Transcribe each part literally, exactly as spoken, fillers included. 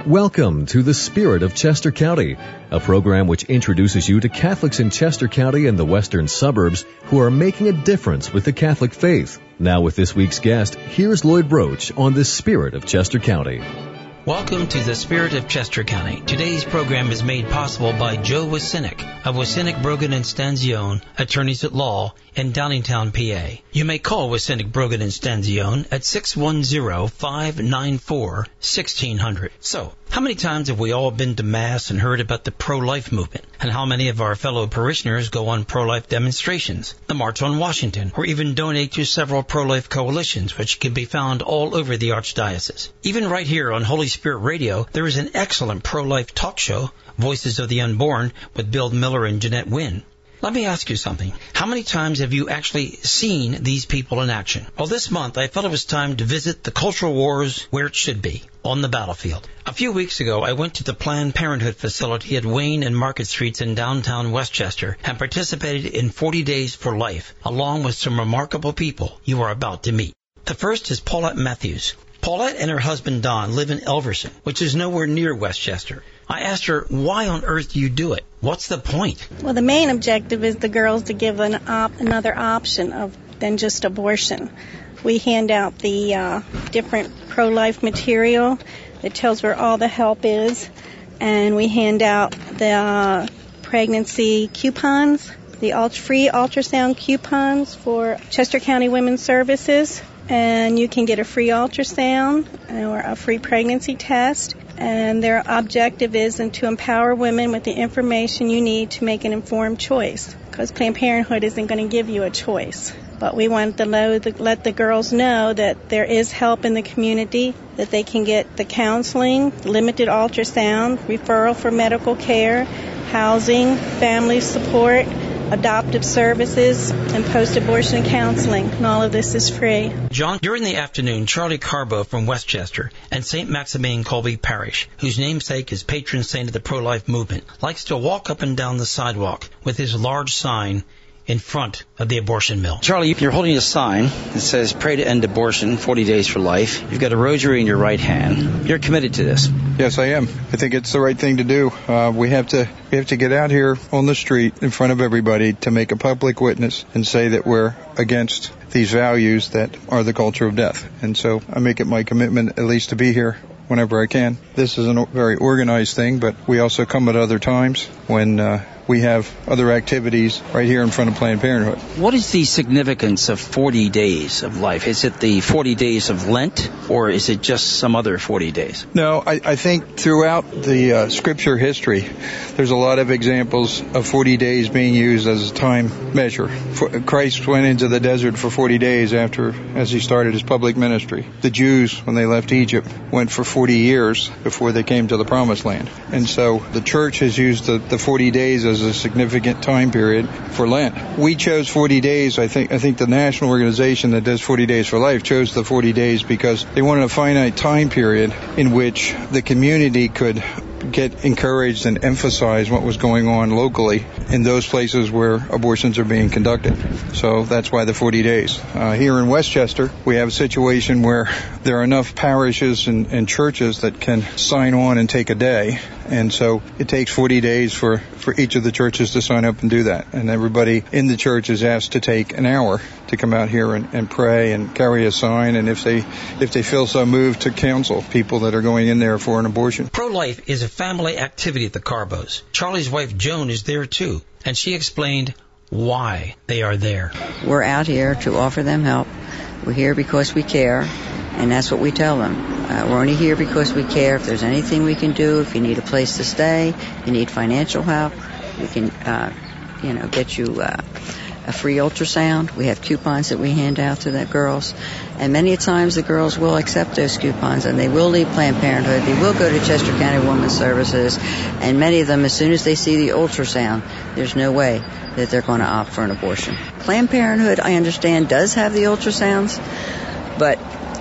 Welcome to The Spirit of Chester County, a program which introduces you to Catholics in Chester County and the western suburbs who are making a difference with the Catholic faith. Now with this week's guest, here's Lloyd Broach on The Spirit of Chester County. Welcome to The Spirit of Chester County. Today's program is made possible by Joe Wasinick of Wasinick, Brogan and Stanzione, attorneys at law in Downingtown, P A. You may call Wasinick, Brogan and Stanzione at six one zero, five nine four, one six zero zero. So, how many times have we all been to Mass and heard about the pro-life movement? And how many of our fellow parishioners go on pro-life demonstrations, the March on Washington, or even donate to several pro-life coalitions, which can be found all over the Archdiocese? Even right here on Holy Spirit Radio, there is an excellent pro-life talk show, Voices of the Unborn, with Bill Miller and Jeanette Wynn. Let me ask you something. How many times have you actually seen these people in action? Well, this month I felt it was time to visit the cultural wars where it should be, on the battlefield. A few weeks ago, I went to the Planned Parenthood facility at Wayne and Market Streets in downtown Westchester and participated in forty days for Life, along with some remarkable people you are about to meet. The first is Paulette Matthews. Paulette and her husband Don live in Elverson, which is nowhere near Westchester. I asked her, why on earth do you do it? What's the point? Well, the main objective is the girls to give an op- another option of than just abortion. We hand out the uh, different pro-life material that tells where all the help is, and we hand out the uh, pregnancy coupons, the ult- free ultrasound coupons for Chester County Women's Services, and you can get a free ultrasound or a free pregnancy test. And their objective is to empower women with the information you need to make an informed choice, because Planned Parenthood isn't going to give you a choice. But we want to let the girls know that there is help in the community, that they can get the counseling, limited ultrasound, referral for medical care, housing, family support, adoptive services, and post-abortion counseling, and all of this is free. John, during the afternoon, Charlie Carbo from Westchester and Saint Maximilian Colby Parish, whose namesake is patron saint of the pro-life movement, likes to walk up and down the sidewalk with his large sign in front of the abortion mill. Charlie, you're holding a sign that says, pray to end abortion, forty days for life. You've got a rosary in your right hand. You're committed to this. Yes, I am. I think it's the right thing to do. Uh, we have to we have to get out here on the street in front of everybody to make a public witness and say that we're against these values that are the culture of death. And so I make it my commitment at least to be here whenever I can. This is a very organized thing, but we also come at other times when uh, we have other activities right here in front of Planned Parenthood. What is the significance of forty days of life? Is it the forty days of Lent, or is it just some other forty days? No, I, I think throughout the uh, scripture history, there's a lot of examples of forty days being used as a time measure. For, Christ went into the desert for forty days after, as he started his public ministry. The Jews, when they left Egypt, went for forty years before they came to the Promised Land. And so the church has used the, the forty days as a significant time period for Lent. We chose forty days. I think I think the national organization that does forty days for life chose the forty days because they wanted a finite time period in which the community could get encouraged and emphasize what was going on locally in those places where abortions are being conducted. So that's why the forty days. Uh, here in Westchester, we have a situation where there are enough parishes and, and churches that can sign on and take a day. And so it takes forty days for, for each of the churches to sign up and do that. And everybody in the church is asked to take an hour to come out here and, and pray and carry a sign. And if they if they feel so moved, to counsel people that are going in there for an abortion. Pro-life is a family activity at the Carbos. Charlie's wife Joan is there too, and she explained why they are there. We're out here to offer them help. We're here because we care, and that's what we tell them. Uh, we're only here because we care. If there's anything we can do, if you need a place to stay, you need financial help, we can, uh, you know, get you uh, a free ultrasound. We have coupons that we hand out to the girls. And many times the girls will accept those coupons and they will leave Planned Parenthood. They will go to Chester County Women's Services. And many of them, as soon as they see the ultrasound, there's no way that they're going to opt for an abortion. Planned Parenthood, I understand, does have the ultrasounds, but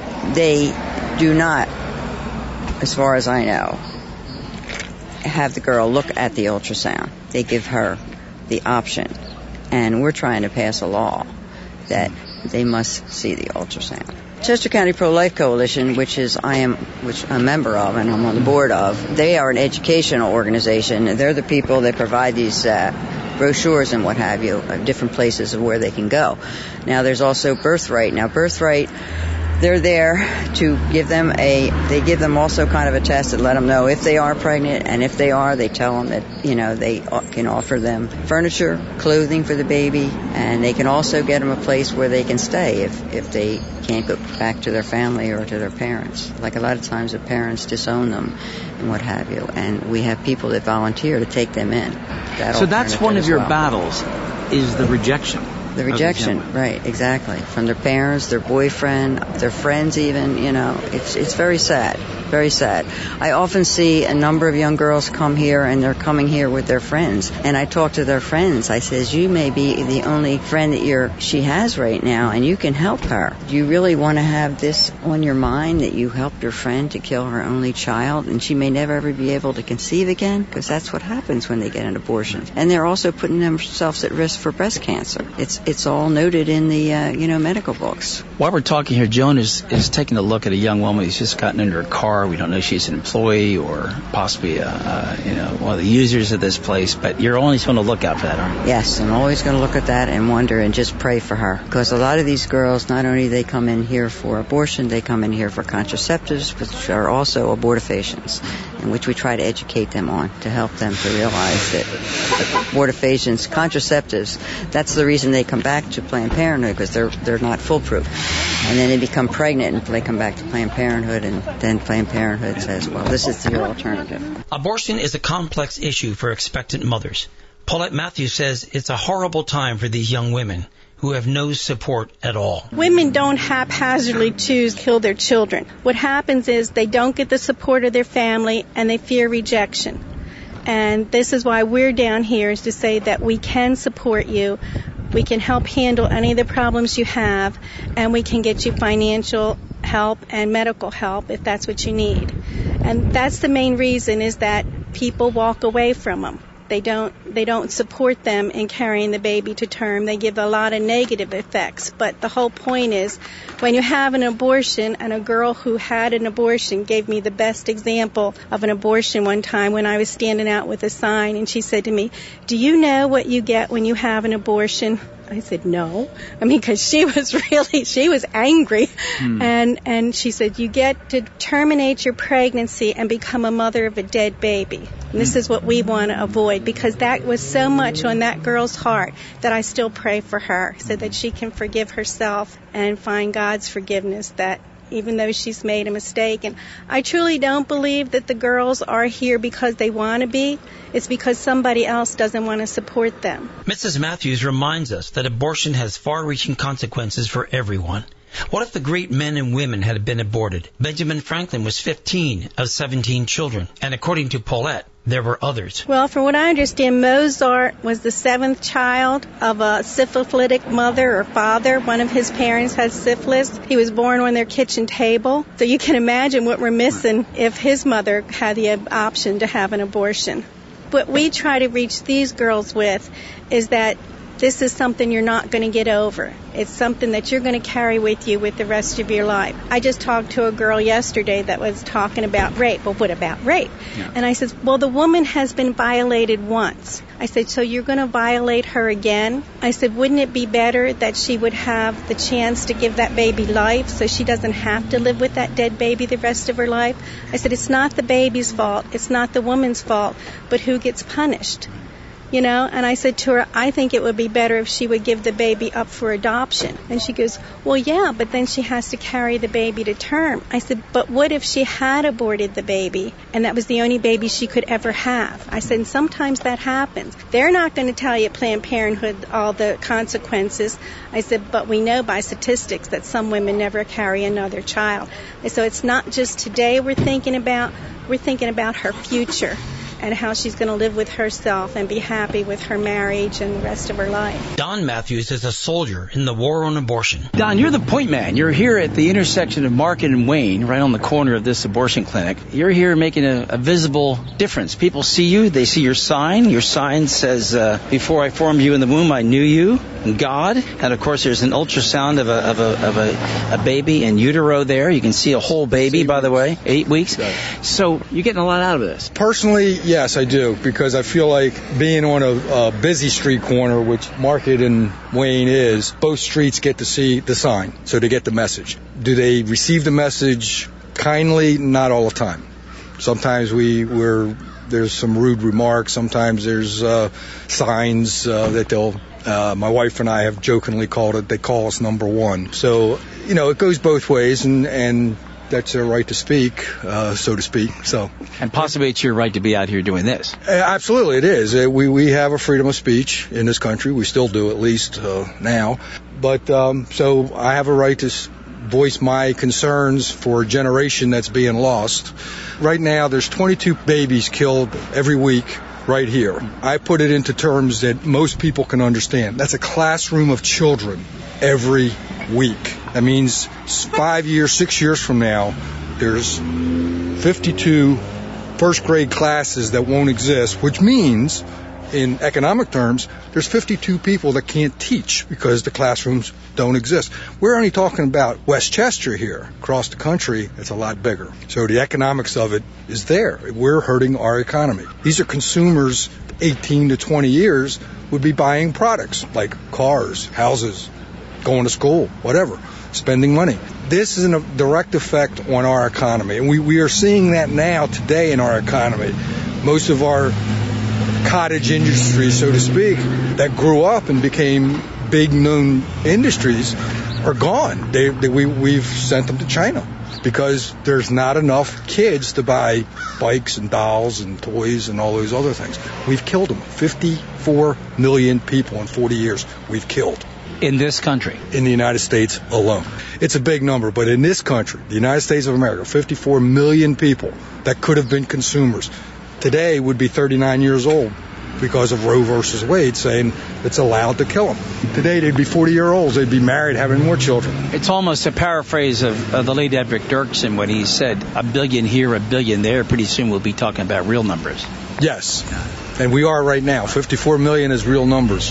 they do not, as far as I know, have the girl look at the ultrasound. They give her the option. And we're trying to pass a law that they must see the ultrasound. Chester County Pro-Life Coalition, which is I am, which I'm a member of and I'm on the board of, they are an educational organization. They're the people that provide these uh, brochures and what have you, of different places of where they can go. Now, there's also Birthright. Now, Birthright, they're there to give them a, they give them also kind of a test and let them know if they are pregnant, and if they are, they tell them that, you know, they can offer them furniture, clothing for the baby, and they can also get them a place where they can stay if, if they can't go back to their family or to their parents. Like a lot of times the parents disown them and what have you, and we have people that volunteer to take them in. That so that's one of your well. battles, is the rejection. The rejection, right, exactly. From their parents, their boyfriend, their friends even, you know. It's it's very sad, very sad. I often see a number of young girls come here, and they're coming here with their friends. And I talk to their friends. I says, you may be the only friend that you're, she has right now, and you can help her. Do you really want to have this on your mind, that you helped your friend to kill her only child, and she may never ever be able to conceive again? Because that's what happens when they get an abortion. And they're also putting themselves at risk for breast cancer. It's It's all noted in the, uh, you know, medical books. While we're talking here, Joan is, is taking a look at a young woman who's just gotten into her car. We don't know if she's an employee or possibly, a, uh, you know, one of the users of this place, but you're always on the lookout for that, aren't you? Yes, I'm always going to look at that and wonder and just pray for her. Because a lot of these girls, not only they come in here for abortion, they come in here for contraceptives, which are also abortifacients, in which we try to educate them on to help them to realize that abortifacients, contraceptives, that's the reason they come back to Planned Parenthood, because they're they're not foolproof. And then they become pregnant and they come back to Planned Parenthood, and then Planned Parenthood says, well, this is your alternative. Abortion is a complex issue for expectant mothers. Paulette Matthews says it's a horrible time for these young women who have no support at all. Women don't haphazardly choose to kill their children. What happens is they don't get the support of their family and they fear rejection. And this is why we're down here, is to say that we can support you. We can help handle any of the problems you have, and we can get you financial help and medical help if that's what you need. And that's the main reason, is that people walk away from them. They don't they don't support them in carrying the baby to term. They give a lot of negative effects. But the whole point is, when you have an abortion, and a girl who had an abortion gave me the best example of an abortion one time when I was standing out with a sign, and she said to me, do you know what you get when you have an abortion? I said, no. I mean, because she was really, she was angry. Hmm. And, and she said, you get to terminate your pregnancy and become a mother of a dead baby. And this hmm. is what we want to avoid, because that was so much on that girl's heart that I still pray for her, so that she can forgive herself and find God's forgiveness, that even though she's made a mistake. And I truly don't believe that the girls are here because they want to be. It's because somebody else doesn't want to support them. Missus Matthews reminds us that abortion has far-reaching consequences for everyone. What if the great men and women had been aborted? Benjamin Franklin was fifteen of seventeen children, and according to Paulette, there were others. Well, from what I understand, Mozart was the seventh child of a syphilitic mother or father. One of his parents had syphilis. He was born on their kitchen table. So you can imagine what we're missing if his mother had the option to have an abortion. What we try to reach these girls with is that this is something you're not going to get over. It's something that you're going to carry with you with the rest of your life. I just talked to a girl yesterday that was talking about rape. Well, what about rape? Yeah. And I said, well, the woman has been violated once. I said, so you're going to violate her again? I said, wouldn't it be better that she would have the chance to give that baby life so she doesn't have to live with that dead baby the rest of her life? I said, it's not the baby's fault. It's not the woman's fault, but who gets punished? You know, and I said to her, I think it would be better if she would give the baby up for adoption. And she goes, well, yeah, but then she has to carry the baby to term. I said, but what if she had aborted the baby and that was the only baby she could ever have? I said, and sometimes that happens. They're not going to tell you at Planned Parenthood all the consequences. I said, but we know by statistics that some women never carry another child. And so it's not just today we're thinking about, we're thinking about her future, and how she's going to live with herself and be happy with her marriage and the rest of her life. Don Matthews is a soldier in the war on abortion. Don, you're the point man. You're here at the intersection of Market and Wayne, right on the corner of this abortion clinic. You're here making a, a visible difference. People see you. They see your sign. Your sign says, uh, before I formed you in the womb, I knew you. God, and of course there's an ultrasound of a of a of a, a baby in utero there. You can see a whole baby, by the way, eight weeks. So you're getting a lot out of this. Personally, yes, I do, because I feel like being on a, a busy street corner, which Market and Wayne is, both streets get to see the sign, so they get the message. Do they receive the message kindly? Not all the time. Sometimes we we're there's some rude remarks. Sometimes there's uh, signs uh, that they'll. Uh, my wife and I have jokingly called it. They call us number one. So you know, it goes both ways, and and that's their right to speak, uh, so to speak. So and possibly it's your right to be out here doing this. Uh, absolutely, it is. Uh, we we have a freedom of speech in this country. We still do, at least uh, now. But um, so I have a right to voice my concerns for a generation that's being lost. Right now, there's twenty-two babies killed every week right here. I put it into terms that most people can understand. That's a classroom of children every week. That means five years, six years from now, there's fifty-two first grade classes that won't exist, which means, in economic terms, there's fifty-two people that can't teach because the classrooms don't exist. We're only talking about Westchester here. Across the country, it's a lot bigger. So the economics of it is there. We're hurting our economy. These are consumers eighteen to twenty years would be buying products like cars, houses, going to school, whatever, spending money. This is a direct effect on our economy. And we, we are seeing that now today in our economy. Most of our cottage industries, so to speak, that grew up and became big known industries are gone. They, they, we, we've sent them to China because there's not enough kids to buy bikes and dolls and toys and all those other things. We've killed them. fifty-four million people in forty years we've killed. In this country? In the United States alone. It's a big number, but in this country, the United States of America, fifty-four million people that could have been consumers today would be thirty-nine years old because of Roe versus Wade saying it's allowed to kill them. Today they'd be forty-year-olds. They'd be married, having more children. It's almost a paraphrase of, of the late Everett Dirksen when he said, a billion here, a billion there. Pretty soon we'll be talking about real numbers. Yes, and we are right now. fifty-four million is real numbers.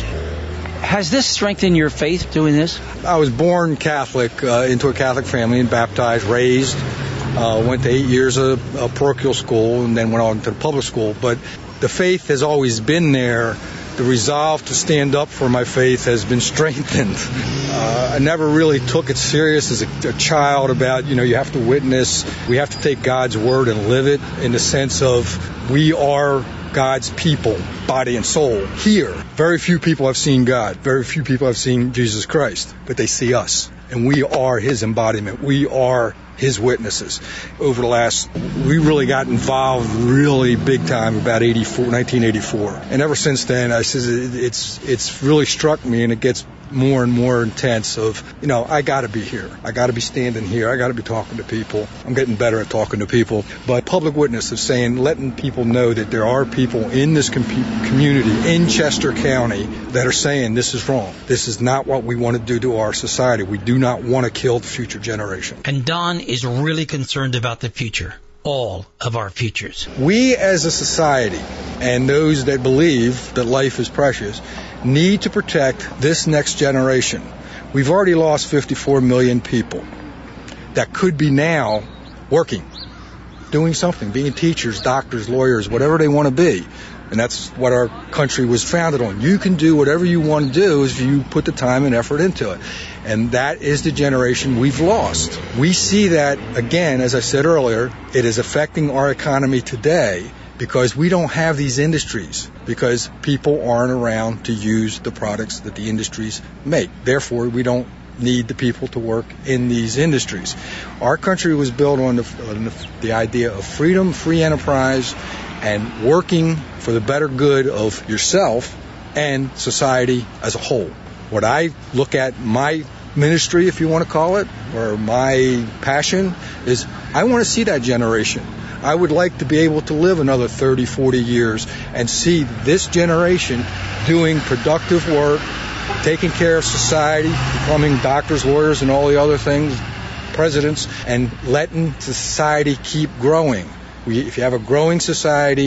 Has this strengthened your faith doing this? I was born Catholic, uh, into a Catholic family and baptized, raised. Uh, went to eight years of, of parochial school and then went on to the public school. But the faith has always been there. The resolve to stand up for my faith has been strengthened. Uh, I never really took it serious as a, a child about, you know, you have to witness. We have to take God's word and live it in the sense of we are God's people, body and soul. Here, very few people have seen God. Very few people have seen Jesus Christ, but they see us. And we are his embodiment. We are his witnesses. Over the last, we really got involved really big time about eighty-four, nineteen eighty-four. And ever since then, I says it's it's really struck me, and it gets more and more intense of, you know, I got to be here. I got to be standing here. I got to be talking to people. I'm getting better at talking to people. But public witness of saying, letting people know that there are people in this com- community, in Chester County, that are saying this is wrong. This is not what we want to do to our society. We do not want to kill the future generation. And Don is really concerned about the future. All of our futures. We as a society, and those that believe that life is precious, need to protect this next generation. We've already lost fifty-four million people that could be now working, doing something, being teachers, doctors, lawyers, whatever they want to be. And that's what our country was founded on. You can do whatever you want to do if you put the time and effort into it. And that is the generation we've lost. We see that, again, as I said earlier, it is affecting our economy today because we don't have these industries, because people aren't around to use the products that the industries make. Therefore, we don't need the people to work in these industries. Our country was built on the, on the, the idea of freedom, free enterprise, and working for the better good of yourself and society as a whole. What I look at my ministry, if you want to call it, or my passion, is I want to see that generation. I would like to be able to live another thirty, forty years and see this generation doing productive work, taking care of society, becoming doctors, lawyers, and all the other things, presidents, and letting society keep growing. We, if you have a growing society,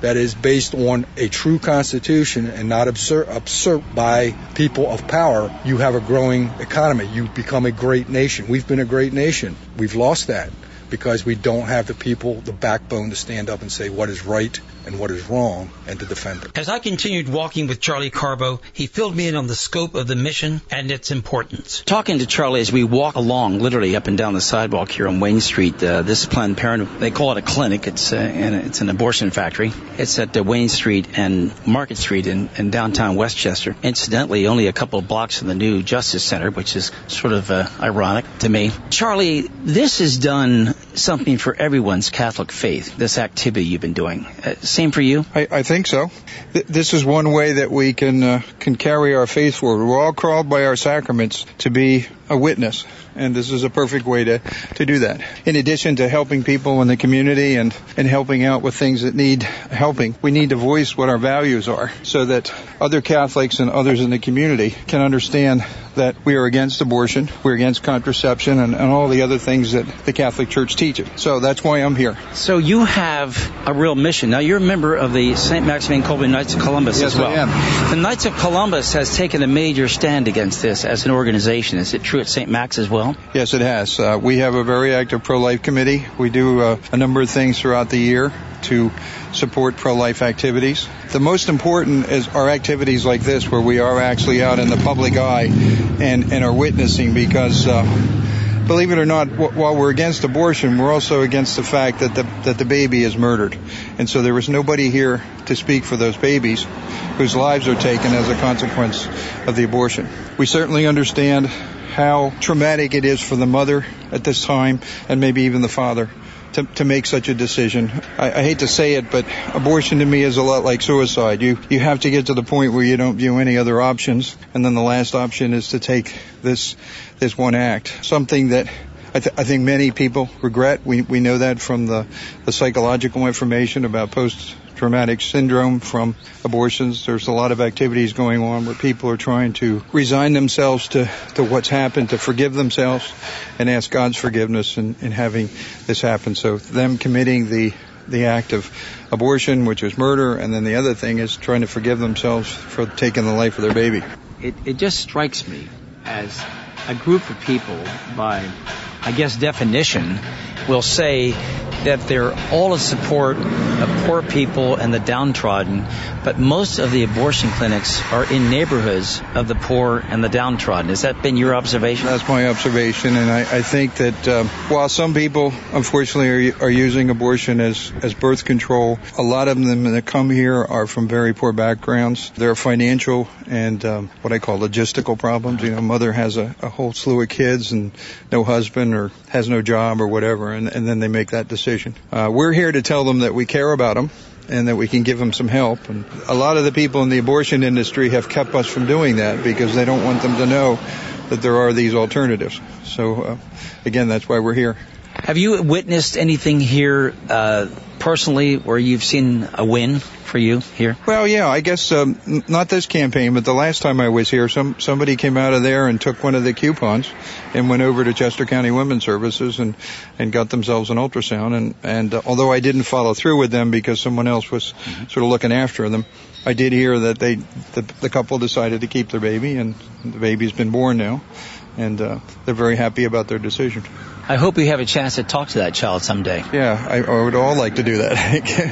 that is based on a true constitution and not usurped by people of power, you have a growing economy. You become a great nation. We've been a great nation. We've lost that because we don't have the people, the backbone to stand up and say what is right and what is wrong and to defend it. As I continued walking with Charlie Carbo, he filled me in on the scope of the mission and its importance. Talking to Charlie as we walk along, literally up and down the sidewalk here on Wayne Street, uh, this Planned Parenthood, they call it a clinic. It's uh, and it's an abortion factory. It's at uh, Wayne Street and Market Street in, in downtown Westchester. Incidentally, only a couple of blocks from the new Justice Center, which is sort of uh, ironic to me. Charlie, this has done something for everyone's Catholic faith, this activity you've been doing. Uh, Same for you? I, I think so. Th- this is one way that we can uh, can carry our faith forward. We're all called by our sacraments to be a witness, and this is a perfect way to, to do that. In addition to helping people in the community and, and helping out with things that need helping, we need to voice what our values are so that other Catholics and others in the community can understand that we are against abortion, we're against contraception, and, and all the other things that the Catholic Church teaches. So that's why I'm here. So you have a real mission. Now, you're a member of the Saint Maximilian Kolbe Knights of Columbus yes, as well. I am. The Knights of Columbus has taken a major stand against this as an organization. Is it true at Saint Max as well? Yes, it has. Uh, we have a very active pro-life committee. We do uh, a number of things throughout the year to support pro-life activities. The most important is our activities like this, where we are actually out in the public eye and, and are witnessing, because uh, believe it or not, w- while we're against abortion, we're also against the fact that the, that the baby is murdered. And so there was nobody here to speak for those babies whose lives are taken as a consequence of the abortion. We certainly understand how traumatic it is for the mother at this time, and maybe even the father, to, to make such a decision. I, I hate to say it, but abortion to me is a lot like suicide. You you have to get to the point where you don't view any other options, and then the last option is to take this this one act. Something that I, th- I think many people regret. We we know that from the, the psychological information about post-traumatic syndrome from abortions. There's a lot of activities going on where people are trying to resign themselves to, to what's happened, to forgive themselves and ask God's forgiveness in, in having this happen. So them committing the the act of abortion, which is murder, and then the other thing is trying to forgive themselves for taking the life of their baby. It, it just strikes me as a group of people, by, I guess, definition, will say that they're all in support of poor people and the downtrodden, but most of the abortion clinics are in neighborhoods of the poor and the downtrodden. Has that been your observation? That's my observation, and I, I think that uh, while some people, unfortunately, are, are using abortion as, as birth control, a lot of them that come here are from very poor backgrounds. There are financial and um, what I call logistical problems. You know, mother has a, a whole slew of kids and no husband or has no job or whatever, and, and then they make that decision. Uh, we're here to tell them that we care about them and that we can give them some help. And a lot of the people in the abortion industry have kept us from doing that because they don't want them to know that there are these alternatives. So, uh, again, that's why we're here. Have you witnessed anything here uh, personally where you've seen a win for you here? Well, yeah, I guess um, n- not this campaign, but the last time I was here, some somebody came out of there and took one of the coupons and went over to Chester County Women's Services and, and got themselves an ultrasound. And, and uh, although I didn't follow through with them because someone else was mm-hmm. sort of looking after them, I did hear that they the, the couple decided to keep their baby, and the baby's been born now, and uh, they're very happy about their decision. I hope you have a chance to talk to that child someday. Yeah, I, I would all like to do that.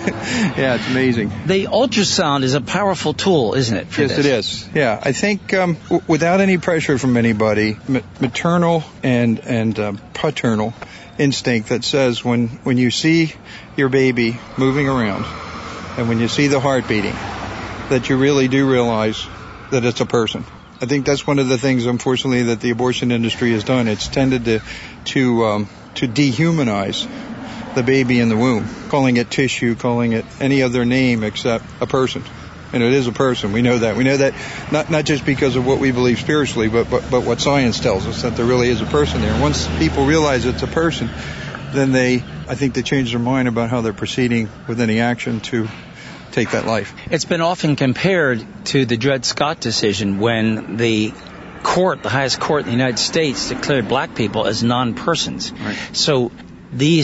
Yeah, it's amazing. The ultrasound is a powerful tool, isn't it? Yes, this? It is. Yeah, I think um, w- without any pressure from anybody, ma- maternal and and uh, paternal instinct that says when, when you see your baby moving around and when you see the heart beating, that you really do realize that it's a person. I think that's one of the things, unfortunately, that the abortion industry has done. It's tended to to um, to dehumanize the baby in the womb, calling it tissue, calling it any other name except a person. And it is a person. We know that. We know that not not just because of what we believe spiritually, but, but, but what science tells us, that there really is a person there. Once people realize it's a person, then they, I think they change their mind about how they're proceeding with any action to take that life. It's been often compared to the Dred Scott decision when the court, the highest court in the United States, declared black people as non-persons. Right. So these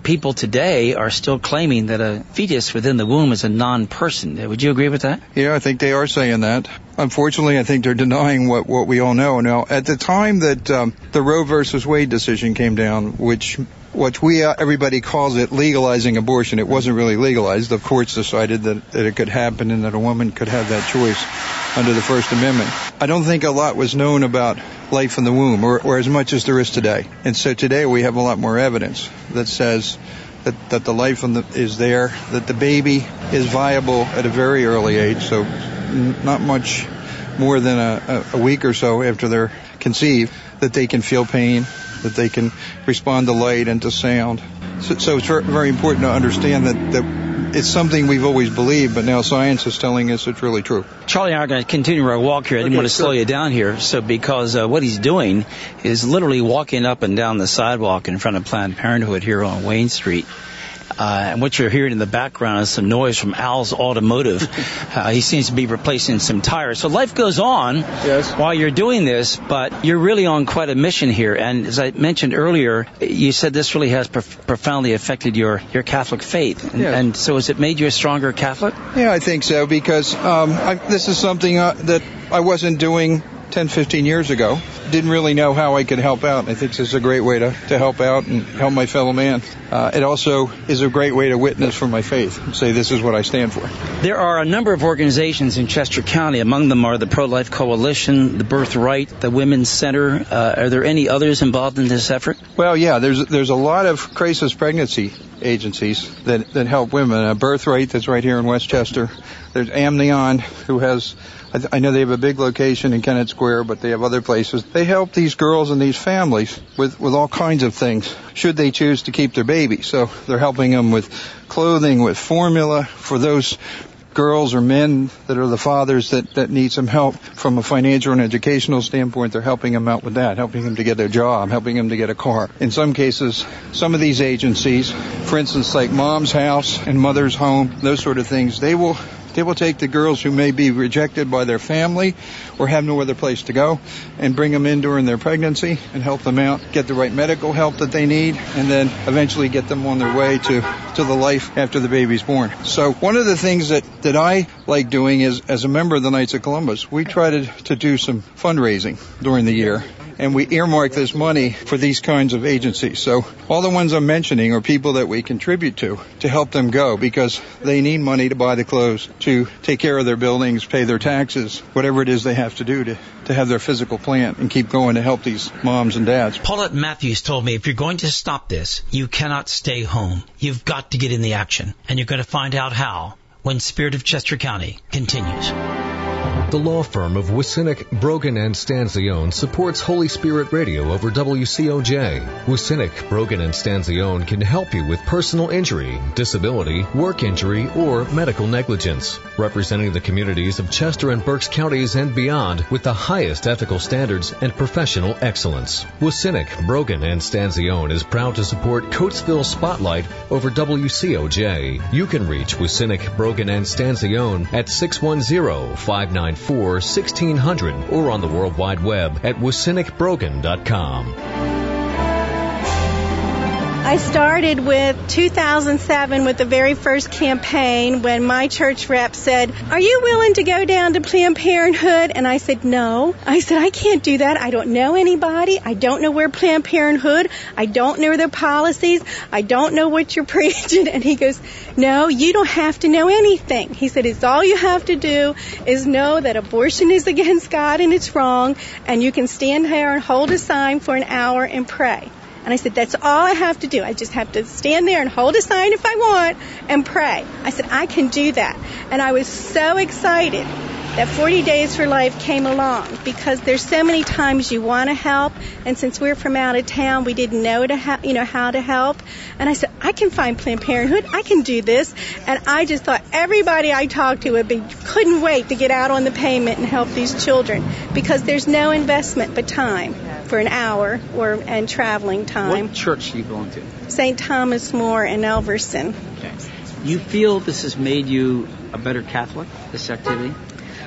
people today are still claiming that a fetus within the womb is a non-person. Would you agree with that? Yeah, I think they are saying that. Unfortunately, I think they're denying what, what we all know. Now, at the time that um, the Roe versus Wade decision came down, which which we uh, everybody calls it legalizing abortion, it wasn't really legalized. The courts decided that, that it could happen and that a woman could have that choice under the First Amendment. I don't think a lot was known about life in the womb, or, or as much as there is today. And so today we have a lot more evidence that says that, that the life in the, is there, that the baby is viable at a very early age, so n- not much more than a, a week or so after they're conceived, that they can feel pain, that they can respond to light and to sound. So, so it's very important to understand that, that it's something we've always believed, but now science is telling us it's really true. Charlie and I are going to continue our walk here. I didn't Okay, want to slow sure. you down here, so because uh, what he's doing is literally walking up and down the sidewalk in front of Planned Parenthood here on Wayne Street. Uh, and what you're hearing in the background is some noise from Al's Automotive. Uh, he seems to be replacing some tires. So life goes on Yes. while you're doing this, but you're really on quite a mission here. And as I mentioned earlier, you said this really has prof- profoundly affected your, your Catholic faith. And, Yes. and so has it made you a stronger Catholic? Yeah, I think so, because um, I, this is something uh, that I wasn't doing ten, fifteen years ago. Didn't really know how I could help out. I think this is a great way to, to help out and help my fellow man. Uh, it also is a great way to witness for my faith and say this is what I stand for. There are a number of organizations in Chester County. Among them are the Pro-Life Coalition, the Birthright, the Women's Center. Uh, are there any others involved in this effort? Well, yeah, there's there's a lot of crisis pregnancy agencies that, that help women. Uh, Birthright, that's right here in Westchester. There's Amnion, who has, I, th- I know they have a big location in Kennett Square, but they have other places. They help these girls and these families with, with all kinds of things, should they choose to keep their baby. So they're helping them with clothing, with formula for those girls or men that are the fathers that, that need some help from a financial and educational standpoint. They're helping them out with that, helping them to get a job, helping them to get a car. In some cases, some of these agencies, for instance, like Mom's House and Mother's Home, those sort of things, they will They will take the girls who may be rejected by their family or have no other place to go and bring them in during their pregnancy and help them out, get the right medical help that they need, and then eventually get them on their way to, to the life after the baby's born. So one of the things that, that I like doing is, as a member of the Knights of Columbus, we try to, to do some fundraising during the year. And we earmark this money for these kinds of agencies. So all the ones I'm mentioning are people that we contribute to, to help them go, because they need money to buy the clothes, to take care of their buildings, pay their taxes, whatever it is they have to do to, to have their physical plant and keep going to help these moms and dads. Paulette Matthews told me, if you're going to stop this, you cannot stay home. You've got to get in the action, and you're going to find out how when Spirit of Chester County continues. The law firm of Wissinick, Brogan and Stanzione supports Holy Spirit Radio over W C O J. Wissinick, Brogan and Stanzione can help you with personal injury, disability, work injury, or medical negligence. Representing the communities of Chester and Berks counties and beyond with the highest ethical standards and professional excellence. Wissinick, Brogan and Stanzione is proud to support Coatesville Spotlight over W C O J. You can reach Wissinick, Brogan and Stanzione at six one zero, five nine four, one six zero zero or on the World Wide Web at wissinick brogan dot com. I started with two thousand seven with the very first campaign when my church rep said, "Are you willing to go down to Planned Parenthood?" And I said, "No." I said, "I can't do that. I don't know anybody. I don't know where Planned Parenthood. I don't know their policies. I don't know what you're preaching." And he goes, "No, you don't have to know anything." He said, "It's all you have to do is know that abortion is against God and it's wrong, and you can stand there and hold a sign for an hour and pray." And I said, "That's all I have to do. I just have to stand there and hold a sign if I want and pray." I said, "I can do that." And I was so excited that forty Days for Life came along, because there's so many times you want to help, and since we're from out of town, we didn't know to ha- you know how to help. And I said, "I can find Planned Parenthood. I can do this." And I just thought everybody I talked to would be couldn't wait to get out on the pavement and help these children, because there's no investment but time for an hour or and traveling time. What church do you belong to? Saint Thomas More in Elverson. Okay. You feel this has made you a better Catholic, this activity?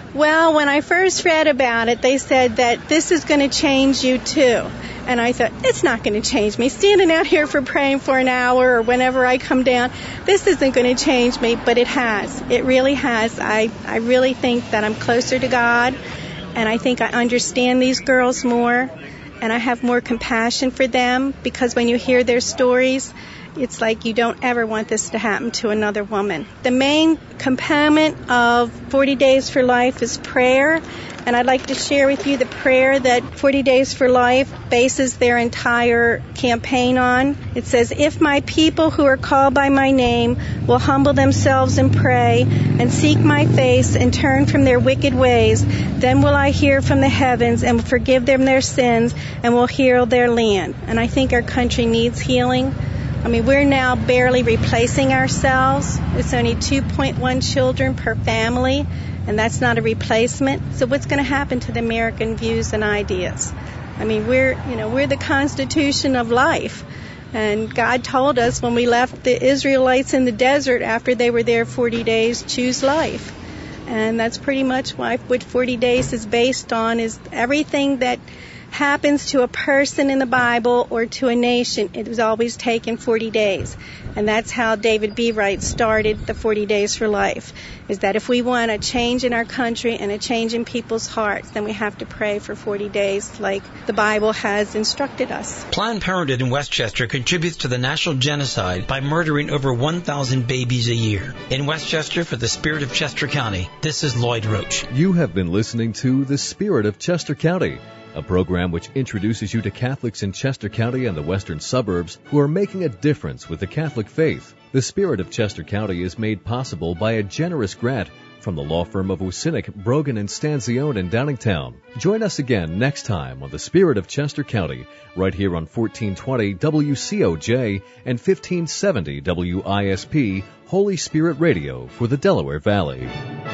Well, when I first read about it, they said that this is going to change you too. And I thought, it's not going to change me. Standing out here for praying for an hour or whenever I come down, this isn't going to change me, but it has. It really has. I, I really think that I'm closer to God, and I think I understand these girls more, and I have more compassion for them, because when you hear their stories, it's like you don't ever want this to happen to another woman. The main component of forty Days for Life is prayer, and I'd like to share with you the prayer that forty Days for Life bases their entire campaign on. It says, if my people who are called by my name will humble themselves and pray and seek my face and turn from their wicked ways, then will I hear from the heavens and will forgive them their sins and will heal their land. And I think our country needs healing. I mean, we're now barely replacing ourselves. It's only two point one children per family, and that's not a replacement. So what's going to happen to the American views and ideas? I mean, we're, you know, we're the constitution of life. And God told us when we left the Israelites in the desert after they were there forty days, choose life. And that's pretty much what forty days is based on, is everything that happens to a person in the Bible or to a nation, it was always taken forty days. And that's how David B. Wright started the forty Days for Life, is that if we want a change in our country and a change in people's hearts, then we have to pray for forty days like the Bible has instructed us. Planned Parenthood in Westchester contributes to the national genocide by murdering over one thousand babies a year. In Westchester, for the Spirit of Chester County, this is Lloyd Roach. You have been listening to The Spirit of Chester County, a program which introduces you to Catholics in Chester County and the western suburbs who are making a difference with the Catholic faith. The Spirit of Chester County is made possible by a generous grant from the law firm of Wosinick, Brogan and Stanzione in Downingtown. Join us again next time on The Spirit of Chester County, right here on fourteen twenty W C O J and fifteen seventy W I S P, Holy Spirit Radio for the Delaware Valley.